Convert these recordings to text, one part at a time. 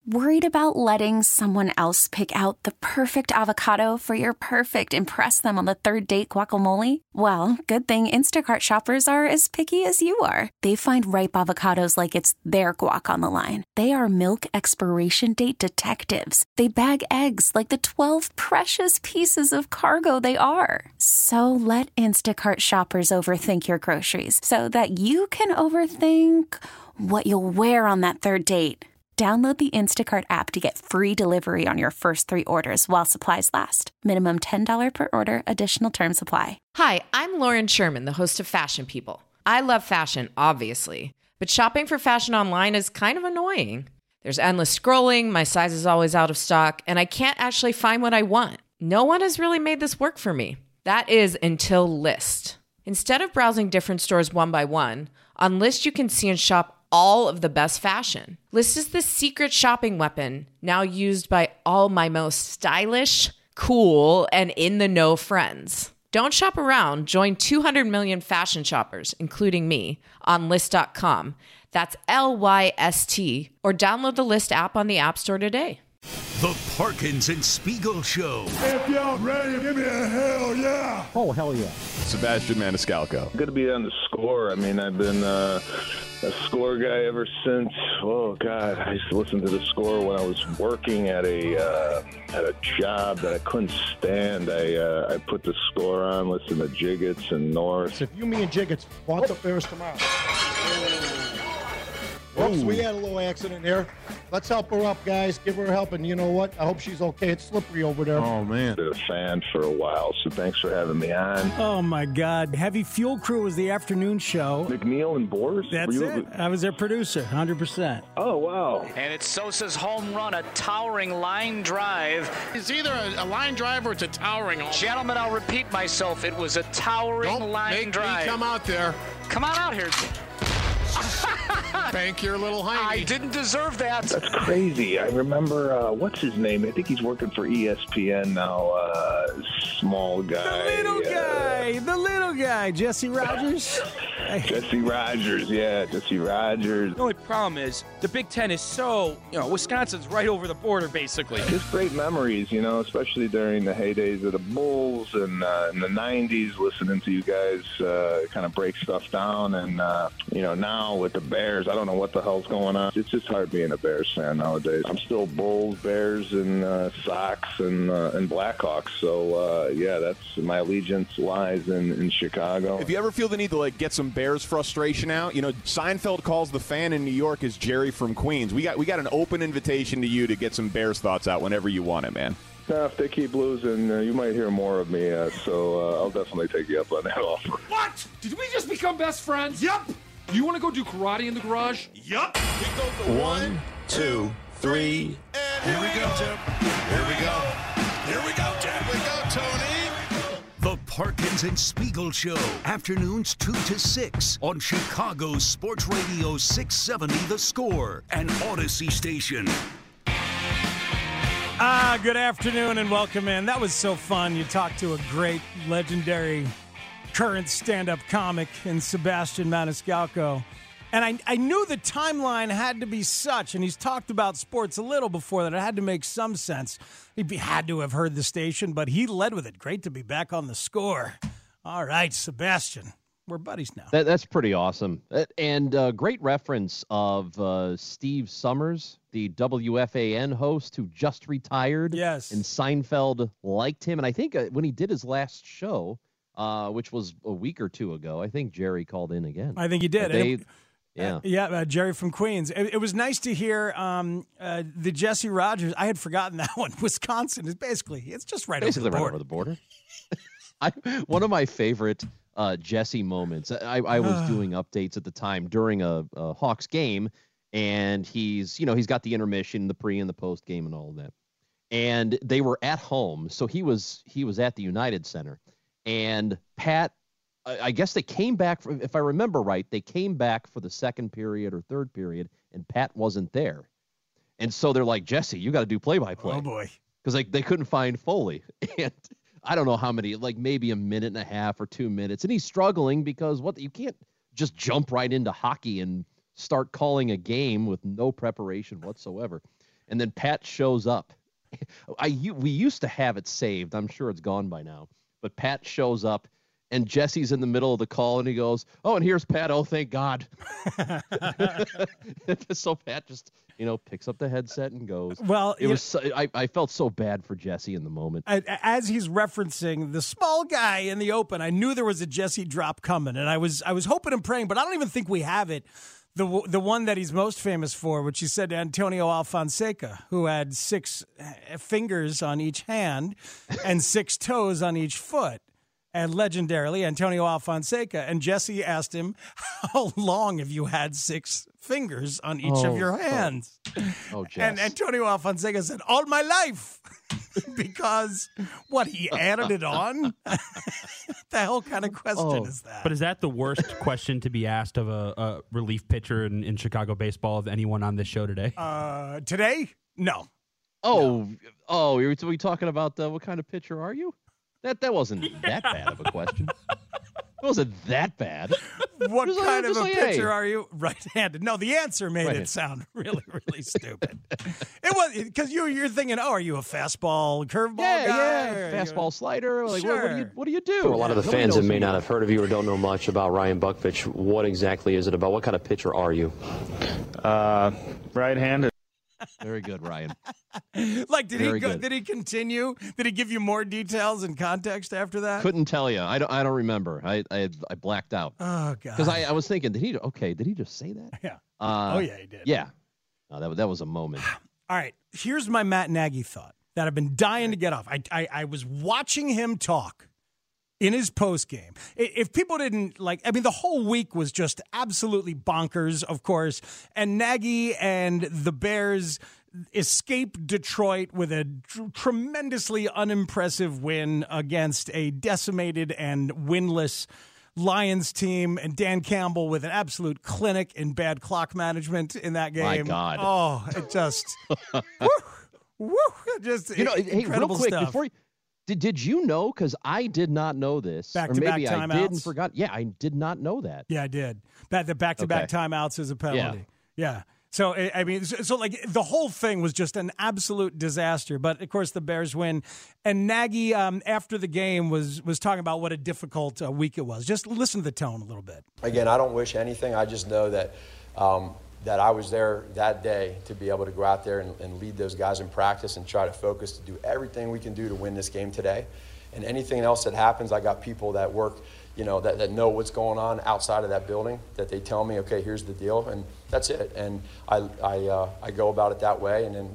Worried about letting someone else pick out the perfect avocado for your perfect impress them on the third date guacamole? Well, good thing Instacart shoppers are as picky as you are. They find ripe avocados like it's their guac on the line. They are milk expiration date detectives. They bag eggs like the 12 precious pieces of cargo they are. So let Instacart shoppers overthink your groceries so that you can overthink what you'll wear on that third date. Download the Instacart app to get free delivery on your first 3 orders while supplies last. Minimum $10 per order. Additional terms apply. Hi, I'm Lauren Sherman, the host of Fashion People. I love fashion, obviously, but shopping for fashion online is kind of annoying. There's endless scrolling, my size is always out of stock, and I can't actually find what I want. No one has really made this work for me. That is until Lyst. Instead of browsing different stores one by one, on Lyst you can see and shop all of the best fashion. Lyst is the secret shopping weapon now used by all my most stylish, cool, and in-the-know friends. Don't shop around. Join 200 million fashion shoppers, including me, on Lyst.com. That's Lyst, or download the Lyst app on the App Store today. The Parkins and Spiegel Show. If y'all ready, give me a hell yeah. Oh, hell yeah. Sebastian Maniscalco. Good to be on the Score. I mean, I've been a Score guy ever since, I used to listen to the Score when I was working at a job that I couldn't stand. I put the Score on, listen to Jiggets and North. So if you, me, and Jiggets want the Bears tomorrow. Whoops, we had a little accident here. Let's help her up, guys. Give her help, and you know what? I hope she's okay. It's slippery over there. Oh, man. I've been a fan for a while, so thanks for having me on. Oh, my God. Heavy Fuel Crew was the afternoon show. McNeil and Boers? That's it. I was their producer, 100%. Oh, wow. And it's Sosa's home run, a towering line drive. It's either a line drive or it's a towering home. Gentlemen, I'll repeat myself. It was a towering line drive. Don't make me come out there. Come on out here. Bank your little hiney. I didn't deserve that. That's crazy. I remember, what's his name? I think he's working for ESPN now. Small guy. The little guy. Jesse Rogers. Jesse Rogers, Jesse Rogers. The only problem is the Big Ten is so, Wisconsin's right over the border, basically. Just great memories, especially during the heydays of the Bulls and in the 90s, listening to you guys kind of break stuff down. And, now with the Bears, I don't know what the hell's going on. It's just hard being a Bears fan nowadays. I'm still Bulls, Bears, and Sox and Blackhawks. So, that's my allegiance lies in Chicago. If you ever feel the need to, get some Bears frustration out, Seinfeld calls the fan in New York as Jerry from Queens. We got an open invitation to you to get some Bears thoughts out whenever you want it, man. Now, if they keep losing, you might hear more of me, so I'll definitely take you up on that offer. What? Did we just become best friends? Yup. Do you want to go do karate in the garage? Yup. 1, 2, 3. And here we go, Tim. Here we go. Here we go, Tim. Here we go, Tony. The Parkins and Spiegel Show. Afternoons 2 to 6 on Chicago's Sports Radio 670 The Score and Odyssey Station. Good afternoon and welcome in. That was so fun. You talked to a great, legendary, current stand-up comic in Sebastian Maniscalco. And I knew the timeline had to be such, and he's talked about sports a little before, that it had to make some sense. He had to have heard the station, but he led with it. Great to be back on the Score. All right, Sebastian. We're buddies now. That's pretty awesome. And great reference of Steve Summers, the WFAN host who just retired. Yes. And Seinfeld liked him. And I think when he did his last show, which was a week or two ago, I think Jerry called in again. I think he did. Jerry from Queens. It was nice to hear the Jesse Rogers. I had forgotten that one. Wisconsin is it's just right over the border. One of my favorite Jesse moments. I was doing updates at the time during a Hawks game, and he's got the intermission, the pre and the post game, and all of that. And they were at home, so he was at the United Center, and Pat. I guess they came back, if I remember right, they came back for the second period or third period, and Pat wasn't there. And so they're like, Jesse, you got to do play-by-play. Oh, boy. Because they couldn't find Foley. And I don't know how many, maybe a minute and a half or 2 minutes. And he's struggling because you can't just jump right into hockey and start calling a game with no preparation whatsoever. and then Pat shows up. We used to have it saved. I'm sure it's gone by now. But Pat shows up, and Jesse's in the middle of the call, and he goes, "Oh, and here's Pat. Oh, thank God." So Pat just, picks up the headset and goes. Well, I felt so bad for Jesse in the moment. As he's referencing the small guy in the open, I knew there was a Jesse drop coming, and I was hoping and praying, but I don't even think we have it. The one that he's most famous for, which he said to Antonio Alfonseca, who had 6 fingers on each hand and 6 toes on each foot. And legendarily, Antonio Alfonseca. And Jesse asked him, "How long have you had 6 fingers on each of your hands?" Jess. And Antonio Alfonseca said, "All my life." Because, he added it on? The hell kind of question is that? But is that the worst question to be asked of a relief pitcher in Chicago baseball of anyone on this show today? Today? No. Are we talking about what kind of pitcher are you? That wasn't that bad of a question. It wasn't that bad. What kind of a pitcher are you? Right-handed. No, the answer made it sound really, really stupid. It was because you're thinking, are you a fastball, curveball guy? Yeah, fastball, slider. Like, sure. What do you do? For a lot of the fans that may not have heard of you or don't know much about Ryan Buckfitch, what exactly is it about? What kind of pitcher are you? Right-handed. Very good, Ryan. Did he continue? Did he give you more details and context after that? Couldn't tell you. I don't remember. I blacked out. Oh God. Because I was thinking, did he just say that? Yeah. He did. Yeah. No, that was a moment. All right. Here's my Matt Nagy thought that I've been dying to get off. I was watching him talk in his post game. If people didn't the whole week was just absolutely bonkers, of course. And Nagy and the Bears escaped Detroit with a tremendously unimpressive win against a decimated and winless Lions team, and Dan Campbell with an absolute clinic in bad clock management in that game. My God. Oh, it just, just hey, real quick, stuff. before you, did you know? Because I did not know this. Back-to-back maybe timeouts. I did and forgot. Yeah, I did not know that. Yeah, I did. The back-to-back timeouts is a penalty. Yeah. So, the whole thing was just an absolute disaster. But, of course, the Bears win. And Nagy, after the game, was talking about what a difficult week it was. Just listen to the tone a little bit. Again, I don't wish anything. I just know that that I was there that day to be able to go out there and lead those guys in practice and try to focus to do everything we can do to win this game today. And anything else that happens, I got people that work, that know what's going on outside of that building, that they tell me, okay, here's the deal, and that's it. And I go about it that way, and then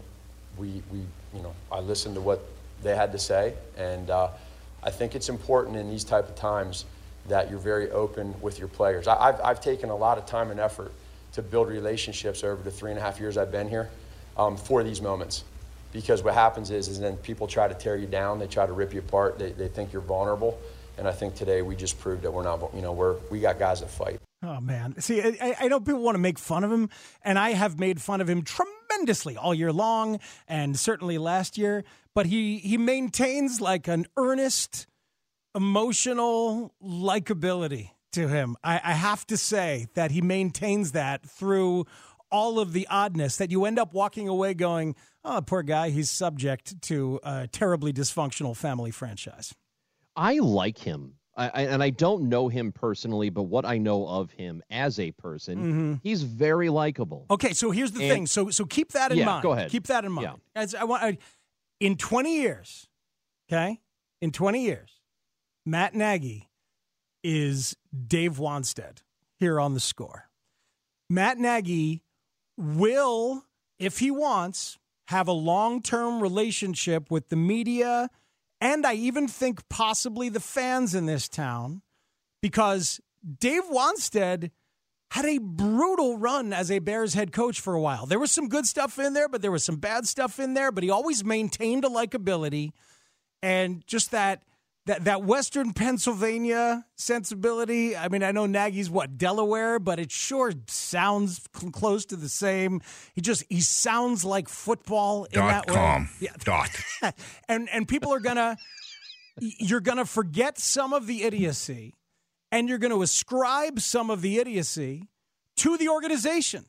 I listen to what they had to say, and I think it's important in these type of times that you're very open with your players. I've taken a lot of time and effort to build relationships over the 3.5 years I've been here for these moments. Because what happens is then people try to tear you down, they try to rip you apart, they think you're vulnerable. And I think today we just proved that we're not, we got guys that fight. Oh, man. See, I know people want to make fun of him, and I have made fun of him tremendously all year long, and certainly last year. But he maintains like an earnest, emotional likability to him. I have to say that he maintains that through all of the oddness that you end up walking away going, oh, poor guy, he's subject to a terribly dysfunctional family franchise. I like him. And I don't know him personally, but what I know of him as a person, he's very likable. Okay, so here's the thing. So keep that in mind. Go ahead. Keep that in mind. Yeah. In 20 years, okay? In 20 years, Matt Nagy is Dave Wannstedt here on The Score. Matt Nagy will, if he wants, have a long-term relationship with the media, and I even think possibly the fans in this town, because Dave Wannstedt had a brutal run as a Bears head coach for a while. There was some good stuff in there, but there was some bad stuff in there, but he always maintained a likability, and just that Western Pennsylvania sensibility. I mean, I know Nagy's Delaware, but it sure sounds close to the same. He sounds like football in that way. Yeah. And people are you're gonna forget some of the idiocy, and you're gonna ascribe some of the idiocy to the organization.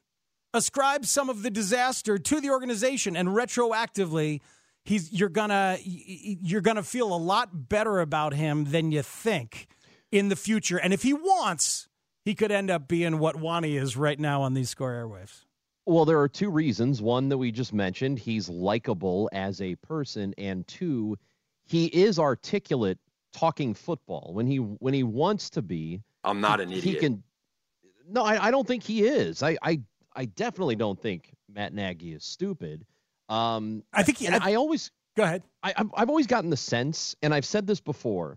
ascribe some of the disaster to the organization, and retroactively, you're gonna feel a lot better about him than you think in the future. And if he wants, he could end up being what Wani is right now on these Score airwaves. Well, there are two reasons. One that we just mentioned, he's likable as a person, and two, he is articulate talking football when he wants to be. I'm not an idiot. He can. No, I don't think he is. I definitely don't think Matt Nagy is stupid. I think I always go ahead. I've always gotten the sense, and I've said this before.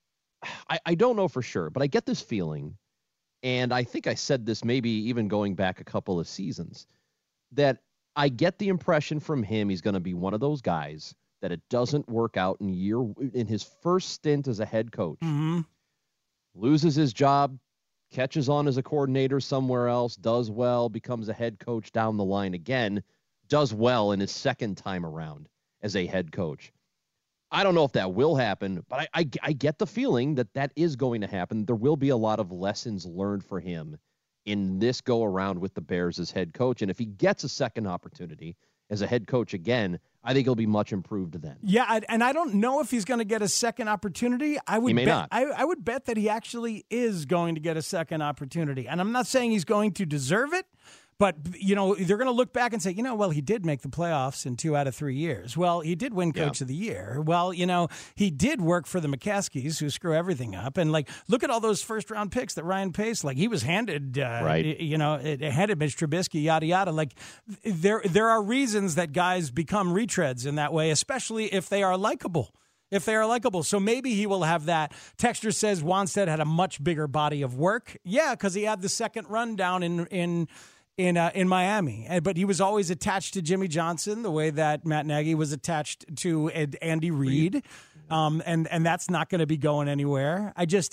I don't know for sure, but I get this feeling, and I think I said this maybe even going back a couple of seasons, that I get the impression from him he's going to be one of those guys that it doesn't work out in his first stint as a head coach. Mm-hmm. Loses his job, catches on as a coordinator somewhere else, does well, becomes a head coach down the line again, does well in his second time around as a head coach. I don't know if that will happen, but I get the feeling that is going to happen. There will be a lot of lessons learned for him in this go around with the Bears as head coach. And if he gets a second opportunity as a head coach again, I think he'll be much improved then. Yeah, and I don't know if he's going to get a second opportunity. I would bet I would bet that he actually is going to get a second opportunity. And I'm not saying he's going to deserve it, but they're going to look back and say, well, he did make the playoffs in 2 out of 3 years. Well, he did win Coach of the Year. Well, he did work for the McCaskies, who screw everything up. And look at all those first round picks that Ryan Pace, he was handed, handed Mitch Trubisky, yada yada. There are reasons that guys become retreads in that way, especially if they are likable. So maybe he will have that. Texter says Wannstedt had a much bigger body of work. Yeah, because he had the second run down in Miami, but he was always attached to Jimmy Johnson the way that Matt Nagy was attached to Andy Reid, and that's not going to be going anywhere.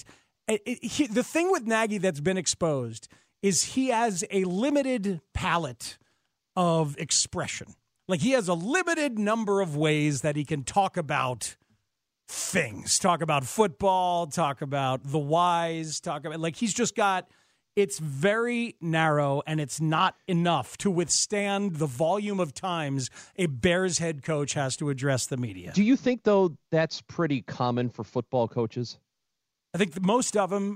The thing with Nagy that's been exposed is he has a limited palette of expression. He has a limited number of ways that he can talk about things, talk about football, talk about the whys, talk about he's just got. It's very narrow, and it's not enough to withstand the volume of times a Bears head coach has to address the media. Do you think, though, that's pretty common for football coaches? I think most of them,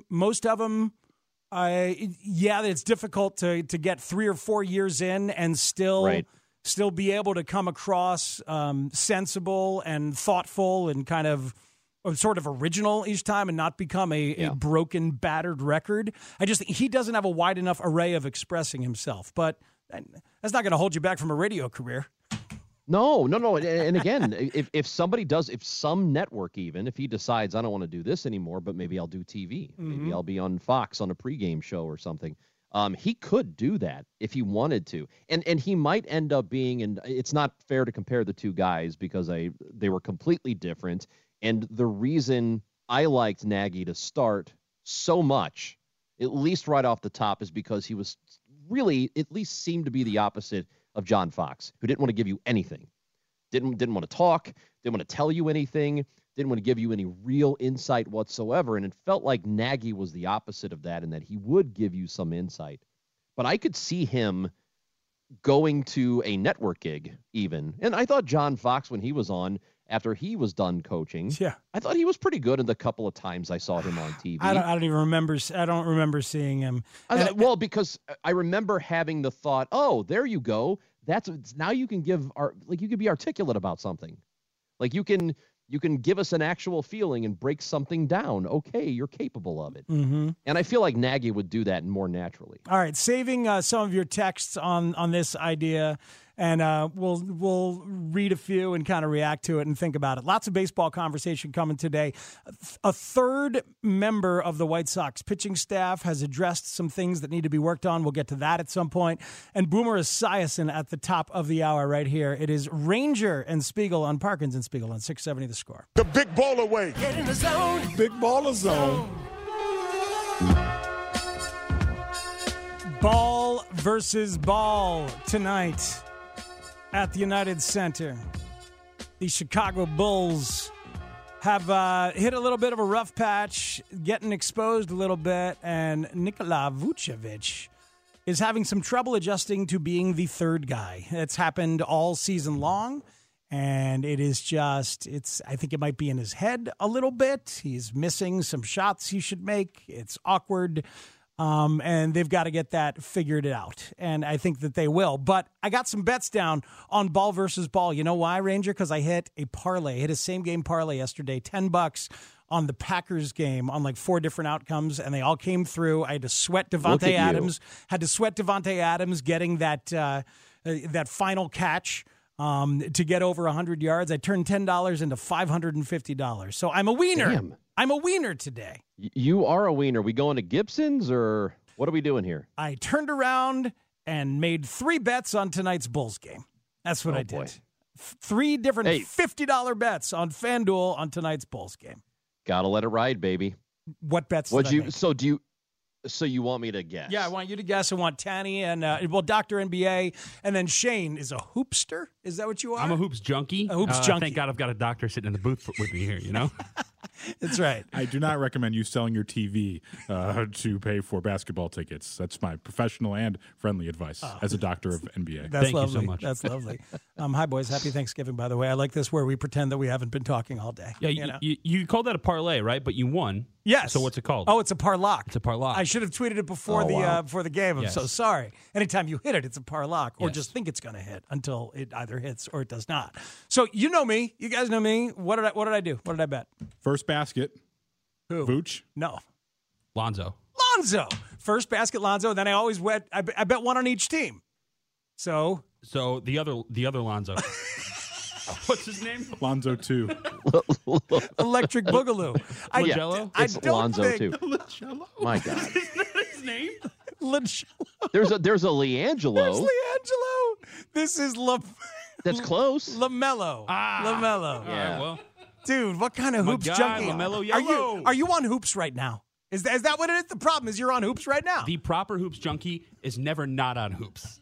it's difficult to get 3 or 4 years in and still be able to come across sensible and thoughtful and kind of sort of original each time and not become a broken, battered record. I just think he doesn't have a wide enough array of expressing himself. But that's not going to hold you back from a radio career. No. And again, if somebody does, if some network even, if he decides I don't want to do this anymore, but maybe I'll do TV. Mm-hmm. Maybe I'll be on Fox on a pregame show or something. He could do that if he wanted to. And he might end up being, and it's not fair to compare the two guys because they were completely different. And the reason I liked Nagy to start so much, at least right off the top, is because he was really, at least seemed to be the opposite of John Fox, who didn't want to give you anything. Didn't want to talk, didn't want to tell you anything, didn't want to give you any real insight whatsoever. And it felt like Nagy was the opposite of that, in that he would give you some insight. But I could see him going to a network gig even. And I thought John Fox, when he was on, after he was done coaching, I thought he was pretty good in the couple of times I saw him on TV. I don't even remember. I don't remember seeing him. Because I remember having the thought, oh, there you go. Now you can you can be articulate about something. You can give us an actual feeling and break something down. Okay, you're capable of it. Mm-hmm. And I feel like Nagy would do that more naturally. All right, saving some of your texts on this idea, and we'll read a few and kind of react to it and think about it. Lots of baseball conversation coming today. A third member of the White Sox pitching staff has addressed some things that need to be worked on. We'll get to that at some point. And Boomer Esiason at the top of the hour right here. It is Ranger and Spiegel on Parkins and Spiegel on 670 The Score. The big baller way. Get in the zone. Big baller zone. Ball versus ball tonight at the United Center. The Chicago Bulls have hit a little bit of a rough patch, getting exposed a little bit, and Nikola Vucevic is having some trouble adjusting to being the third guy. It's happened all season long, and it is just, I think it might be in his head a little bit. He's missing some shots he should make. It's awkward, and they've got to get that figured out, and I think that they will. But I got some bets down on ball versus ball. You know why, Ranger? Because I hit a parlay. I hit a same-game parlay yesterday, $10 on the Packers game on like 4 different outcomes, and they all came through. I had to sweat Devontae Adams getting that final catch to get over 100 yards. I turned $10 into $550. So I'm a wiener. Damn. I'm a wiener today. You are a wiener. We going to Gibson's, or what are we doing here? I turned around and made 3 bets on tonight's Bulls game. That's what I did. Boy. 3 different $50 bets on FanDuel on tonight's Bulls game. Gotta let it ride, baby. What bets? What'd you? Make? So you want me to guess? Yeah, I want you to guess. I want Tanny and Dr. NBA, and then Shane is a hoopster. Is that what you are? I'm a hoops junkie. A hoops junkie. Thank God I've got a doctor sitting in the booth with me here. You know. That's right. I do not recommend you selling your TV to pay for basketball tickets. That's my professional and friendly advice as a doctor of NBA. That's Thank lovely. you so much. That's lovely. Hi, boys. Happy Thanksgiving, by the way. I like this where we pretend that we haven't been talking all day. Yeah, you called that a parlay, right? But you won. Yes. So what's it called? Oh, it's a parlock. It's a parlock. I should have tweeted it before before the game. I'm so sorry. Anytime you hit it, it's a parlock, or just think it's going to hit until it either hits or it does not. So you know me. You guys know me. What did I do? What did I bet? First basket. Who? Vooch? No. Lonzo. First basket, Lonzo. Then I always bet. I bet one on each team. So the other Lonzo. What's his name? Lonzo 2. Electric Boogaloo. Lagello? It's Lonzo too. Lagello? My God. Isn't that his name? Lagello. There's a Leangelo. There's Leangelo. This is That's close. LaMelo. LaMelo. Yeah. All right, well. Dude, what kind of My hoops guy, junkie? LaMelo Yellow. Are you on hoops right now? Is that what it is? The problem is you're on hoops right now. The proper hoops junkie is never not on hoops.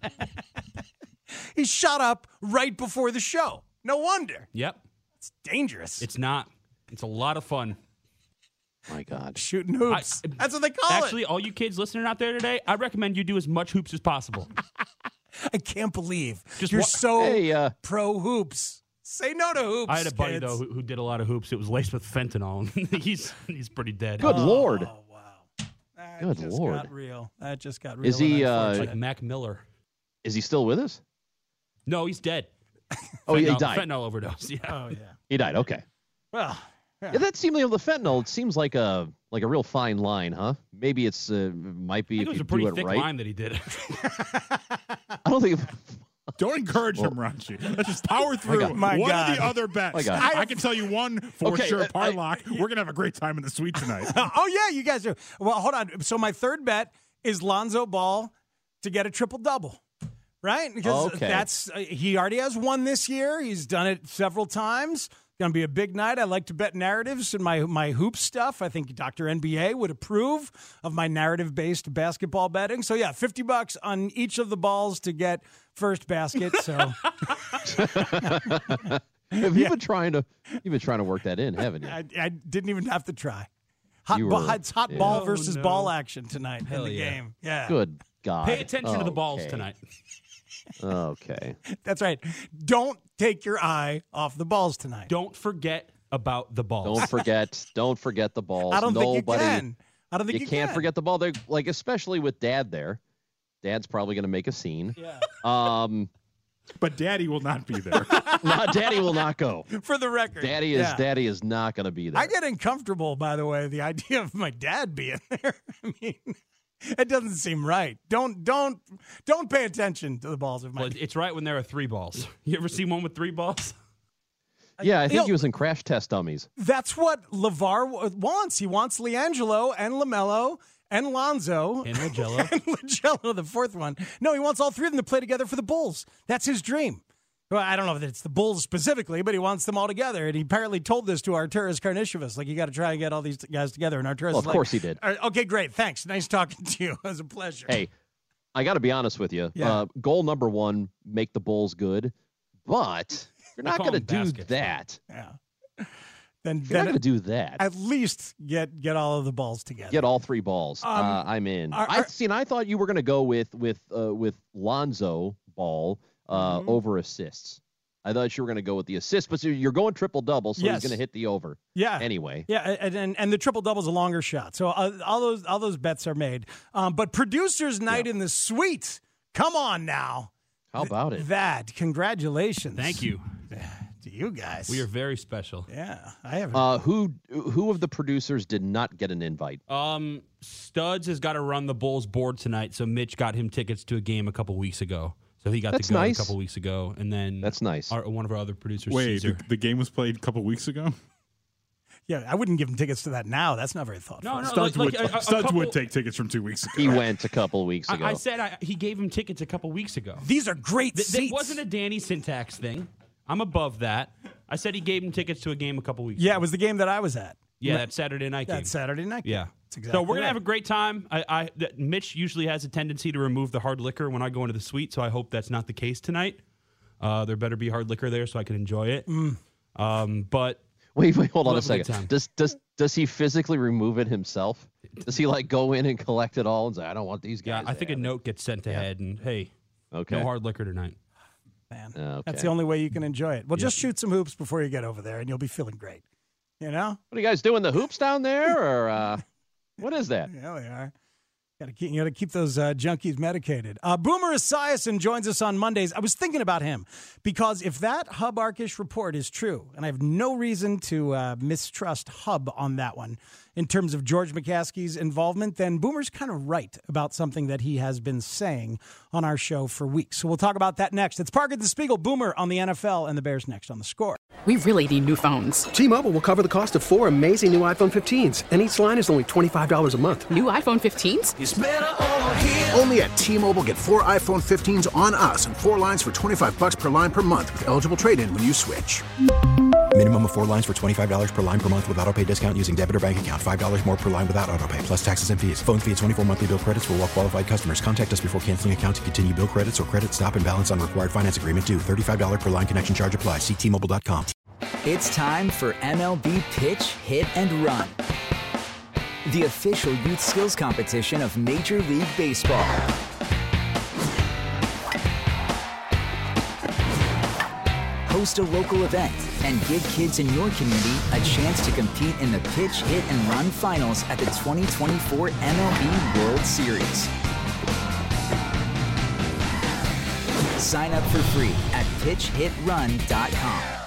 He shot up right before the show. No wonder. Yep. It's dangerous. It's not. It's a lot of fun. My God. Shooting hoops. That's what they call it. Actually, all you kids listening out there today, I recommend you do as much hoops as possible. I can't believe you're so pro hoops. Say no to hoops. I had a buddy, kids. though, who did a lot of hoops. It was laced with fentanyl. he's pretty dead. Good Lord. Oh, wow. Good Lord. Got real. That just got real. Is he like Mac Miller? Is he still with us? No, he's dead. Oh, he died. Fentanyl overdose. Yeah. Oh, yeah. He died. Okay. Well, yeah, that seemed like the fentanyl. It seems like a real fine line, huh? Maybe it's might be I think if it was you a pretty do it thick right. line that he did. I don't think. Don't encourage him, Ranchi. Let's just power through My one God. of the other bets. I can tell you one for sure, Parlock. We're going to have a great time in the suite tonight. Oh, yeah, you guys do. Well, hold on. So my third bet is Lonzo Ball to get a triple-double, right? Because that's he already has one this year. He's done it several times. Going to be a big night. I like to bet narratives and my hoop stuff. I think Dr. NBA would approve of my narrative-based basketball betting. So, yeah, $50 on each of the balls to get first basket. So, You've been trying to work that in, haven't you? I didn't even have to try. It's hot ball versus ball action tonight in the game. Yeah. Good God. Pay attention to the balls tonight. Okay. That's right. Don't take your eye off the balls tonight. Don't forget about the balls. Don't forget the balls. I don't think you can. I don't think you can't forget the ball. They're like, especially with Dad there. Dad's probably going to make a scene. Yeah. But Daddy will not be there. Daddy will not go. For the record. Daddy is not going to be there. I get uncomfortable, by the way, the idea of my dad being there. I mean, it doesn't seem right. Don't pay attention to the balls of my Well, it's right when there are 3 balls. You ever see one with 3 balls? Yeah, I think he was in Crash Test Dummies. That's what LeVar wants. He wants LiAngelo and LaMelo and Lonzo. And Lagello. And Lagello, the fourth one. No, he wants all 3 of them to play together for the Bulls. That's his dream. Well, I don't know if it's the Bulls specifically, but he wants them all together. And he apparently told this to Arturas Karnisovas. Like, you got to try and get all these guys together. And Arturas of course he did. Okay, great. Thanks. Nice talking to you. It was a pleasure. Hey, I got to be honest with you. Yeah. Goal number 1, make the Bulls good. But you're not going to do that. Yeah. then You're not going to do that. At least get all of the balls together. Get all 3 balls. I'm in. I thought you were going to go with Lonzo Ball over assists. I thought you were going to go with the assists, but you're going triple-double, so he's going to hit the over. Yeah. Anyway. Yeah, and the triple-double is a longer shot. So all those bets are made. But Producers Night in the Suite. Come on now. How about it? That. Congratulations. Thank you. To you guys. We are very special. Yeah. I have. Who of the producers did not get an invite? Studs has got to run the Bulls board tonight, so Mitch got him tickets to a game a couple weeks ago. So he got to go a couple weeks ago, and then that's nice. One of our other producers, Wait, Caesar. the game was played a couple weeks ago? Yeah, I wouldn't give him tickets to that now. That's not very thoughtful. No, Studs would take tickets from 2 weeks ago. He went a couple weeks ago. I said he gave him tickets a couple weeks ago. These are great seats. It wasn't a Danny Syntax thing. I'm above that. I said he gave him tickets to a game a couple weeks ago. Yeah, it was the game that I was at. Yeah, that Saturday night game. That Saturday night game. Yeah. That's exactly So we're going to right. have a great time. Mitch usually has a tendency to remove the hard liquor when I go into the suite, so I hope that's not the case tonight. There better be hard liquor there so I can enjoy it. But wait, hold on we'll a second. Does he physically remove it himself? Does he go in and collect it all and say, I don't want these guys? Yeah, I think a note gets sent to head and, hey, no hard liquor tonight. Man, okay. That's the only way you can enjoy it. Well, just shoot some hoops before you get over there, and you'll be feeling great. You know? What are you guys doing? The hoops down there, or what is that? Yeah, we are. You got to keep those junkies medicated. Boomer Esiason joins us on Mondays. I was thinking about him because if that Hub Arkish report is true, and I have no reason to mistrust Hub on that one in terms of George McCaskey's involvement, then Boomer's kind of right about something that he has been saying on our show for weeks. So we'll talk about that next. It's Parker the Spiegel, Boomer on the NFL, and the Bears next on The Score. We really need new phones. T-Mobile will cover the cost of 4 amazing new iPhone 15s, and each line is only $25 a month. New iPhone 15s? It's better over here. Only at T-Mobile, get 4 iPhone 15s on us and 4 lines for $25 per line per month with eligible trade-in when you switch. Minimum of 4 lines for $25 per line per month with autopay discount using debit or bank account. $5 more per line without autopay, plus taxes and fees. Phone fee at 24 monthly bill credits for well-qualified customers. Contact us before canceling account to continue bill credits or credit stop and balance on required finance agreement due. $35 per line connection charge applies. See T-Mobile.com. It's time for MLB Pitch, Hit, and Run, the official youth skills competition of Major League Baseball. Host a local event and give kids in your community a chance to compete in the Pitch, Hit, and Run finals at the 2024 MLB World Series. Sign up for free at pitchhitrun.com.